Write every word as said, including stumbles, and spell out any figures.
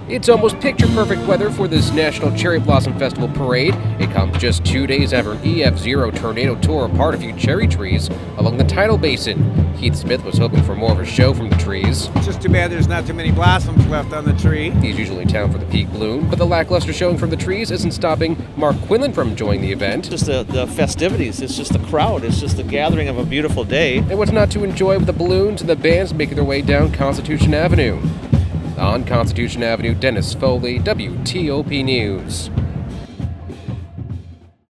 It's almost picture-perfect weather for this National Cherry Blossom Festival parade. It comes just two days after an E F zero tornado tore apart a few cherry trees along the tidal basin. Keith Smith was hoping for more of a show from the trees. It's just too bad there's not too many blossoms left on the tree. He's usually in town for the peak bloom, but the lackluster showing from the trees isn't stopping Mark Quinlan from enjoying the event. Just the, the festivities, it's just the crowd, it's just the gathering of a beautiful day. And what's not to enjoy with the balloons and the bands making their way down Constitution Avenue? On Constitution Avenue, Dennis Foley, W T O P News.